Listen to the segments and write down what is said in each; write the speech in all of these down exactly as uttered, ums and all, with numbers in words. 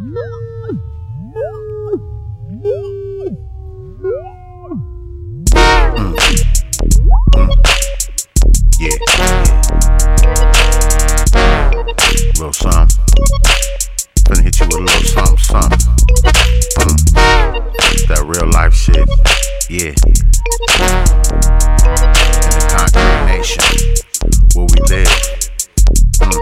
Yeah. Little something. Finna hit you with a little something, something. Mm. That real life shit. Yeah. In the concrete nation, where we live. Mm.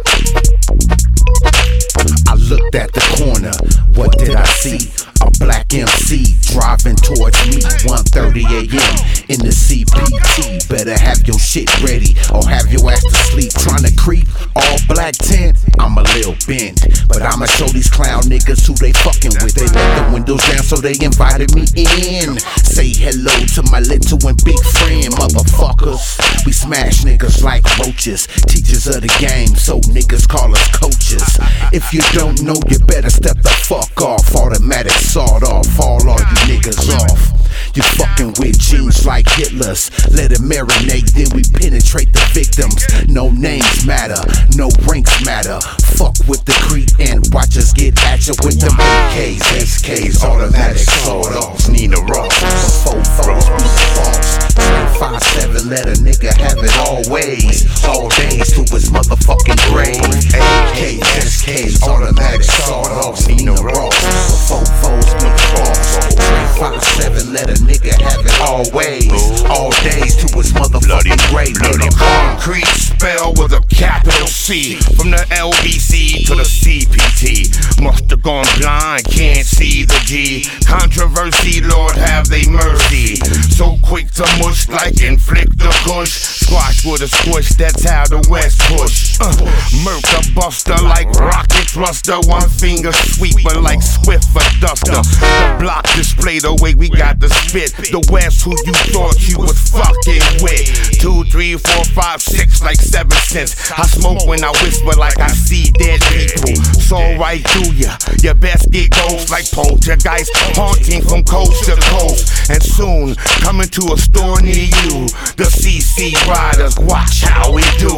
I looked at the corner. What did I see? A black M C driving towards me. one thirty a m in the C P T. Better have your shit ready or have your ass to sleep. Trying to creep, all black tint. I'm a little bent, but I'ma show these clown niggas who they fucking with. They let the windows down, so they invited me in. Say hello to my little and big friend, motherfuckers. We smash niggas like roaches, teachers of the game, so niggas call us coaches. If you don't know, you better step the fuck off. Automatic sawed off, all all you niggas off. You fucking with jeans like Hitler's. Let it marinate, then we penetrate the victims. No names matter, no ranks matter. Fuck with the creep and watch us get at you with them A Ks, S Ks, automatic sawed off. Nina Ross, four fours, false. five seven, let a nigga have it always. All days to his motherfucking grave. A Ks, S Ks, automatic sawed off. Nina Ross, four fours, false. five seven, let a nigga have it always. All days to his motherfucking grave. Bloody concrete spell with a capital C. From the L B C to the C P T. Musta gone blind, can't see the G. Controversy, Lord have they mercy. So quick to mush like inflict the kush. Squash with a squish, that's how the West push. uh, Murk a buster like rocket thruster. One finger sweeper like Swift a duster. The block display the way we got the spit. The West who you thought you was fucking with. Two, three, four, five, six like seven cents. I smoke when I whisper like I see dead people. So right through ya, you best get ghosts like poltergeist, haunting from coast to coast. And soon coming to a store near you. The C C riders, watch how we do.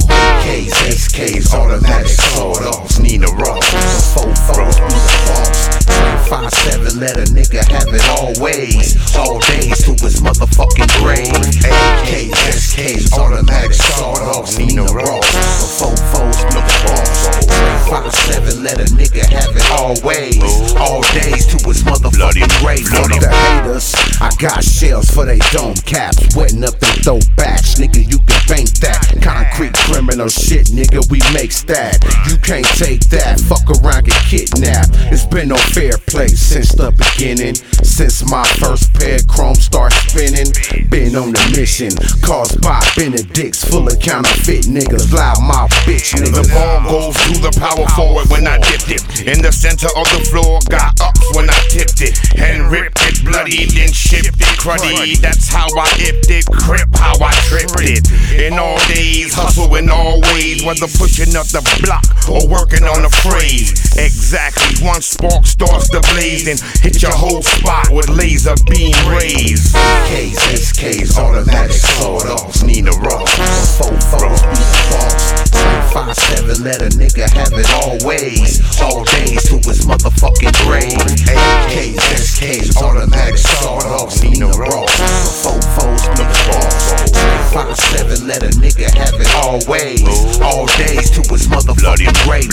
A Ks, S Ks, automatic sawed off. Nina Ross, four fours, false. five seven, let a nigga have it always. All days to his motherfucking grave. A Ks, S Ks, automatic sawed off. Nina Ross, four fours, false. five seven, let a nigga have it always. All days to his motherfucking grave. Fuck the haters, I got shells for they dome caps. Wetting up them throwbacks, nigga, you can bank that. Concrete criminal shit, nigga, we make stat. You can't take that, fuck around, get kidnapped. It's been no fair play since the beginning. Since my first pair of chrome start spinning. Been on the mission, caused by Benedicts. Full of counterfeit niggas, loud mouth bitch niggas. The ball goes to the power forward when I dipped it. In the center of the floor, got ups when I tipped it. And ripped it bloody, then shipped it cruddy. That's how I hipped it, crip how I tripped it. In all days, hustle in all ways. Whether pushing up the block or working on a phrase. Exactly, one spark starts to blaze and hit your whole spot with laser beam rays. A Ks, S Ks, automatic sawed off. Nina Ross, four fours, false. five seven, let a nigga have it always. All days to his motherfucking grave. A Ks, S Ks, automatic sawed off. Nina Ross, four fours, false. five seven, let a nigga have it always. All days to his motherfucking grave.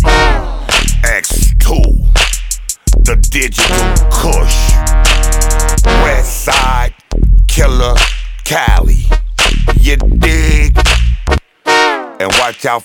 X two, the digital Kush. West Side Killer Cali. You dig? And watch out